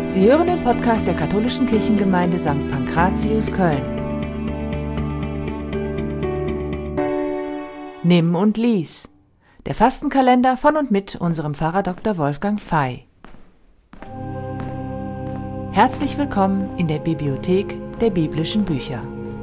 Sie hören den Podcast der Katholischen Kirchengemeinde St. Pankratius Köln. Nimm und lies. Der Fastenkalender von und mit unserem Pfarrer Dr. Wolfgang Fey. Herzlich willkommen in der Bibliothek der biblischen Bücher.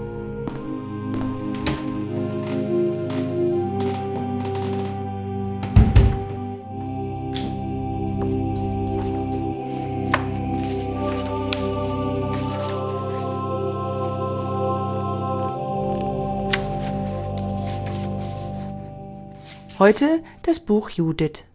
Heute das Buch Judith.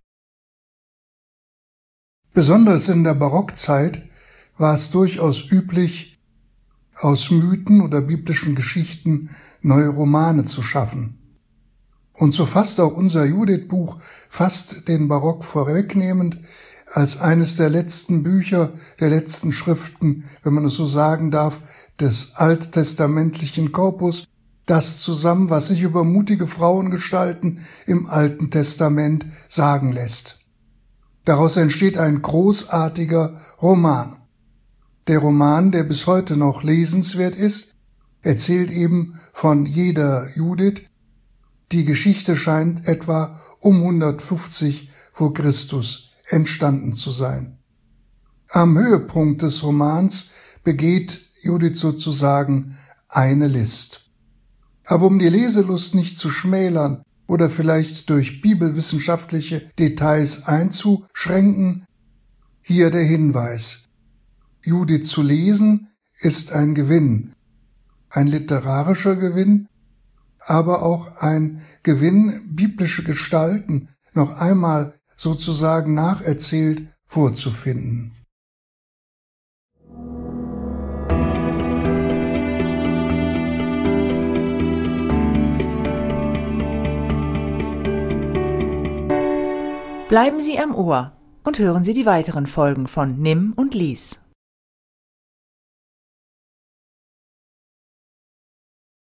Besonders in der Barockzeit war es durchaus üblich, aus Mythen oder biblischen Geschichten neue Romane zu schaffen. Und so fasst auch unser Judith-Buch fast den Barock vorwegnehmend als eines der letzten Bücher, der letzten Schriften, wenn man es so sagen darf, des alttestamentlichen Korpus, das zusammen, was sich über mutige Frauengestalten im Alten Testament sagen lässt. Daraus entsteht ein großartiger Roman. Der Roman, der bis heute noch lesenswert ist, erzählt eben von jeder Judith. Die Geschichte scheint etwa um 150 vor Christus entstanden zu sein. Am Höhepunkt des Romans begeht Judith sozusagen eine List. Aber um die Leselust nicht zu schmälern oder vielleicht durch bibelwissenschaftliche Details einzuschränken, hier der Hinweis. Judith zu lesen ist ein Gewinn, ein literarischer Gewinn, aber auch ein Gewinn, biblische Gestalten noch einmal sozusagen nacherzählt vorzufinden. Bleiben Sie am Ohr und hören Sie die weiteren Folgen von Nimm und lies.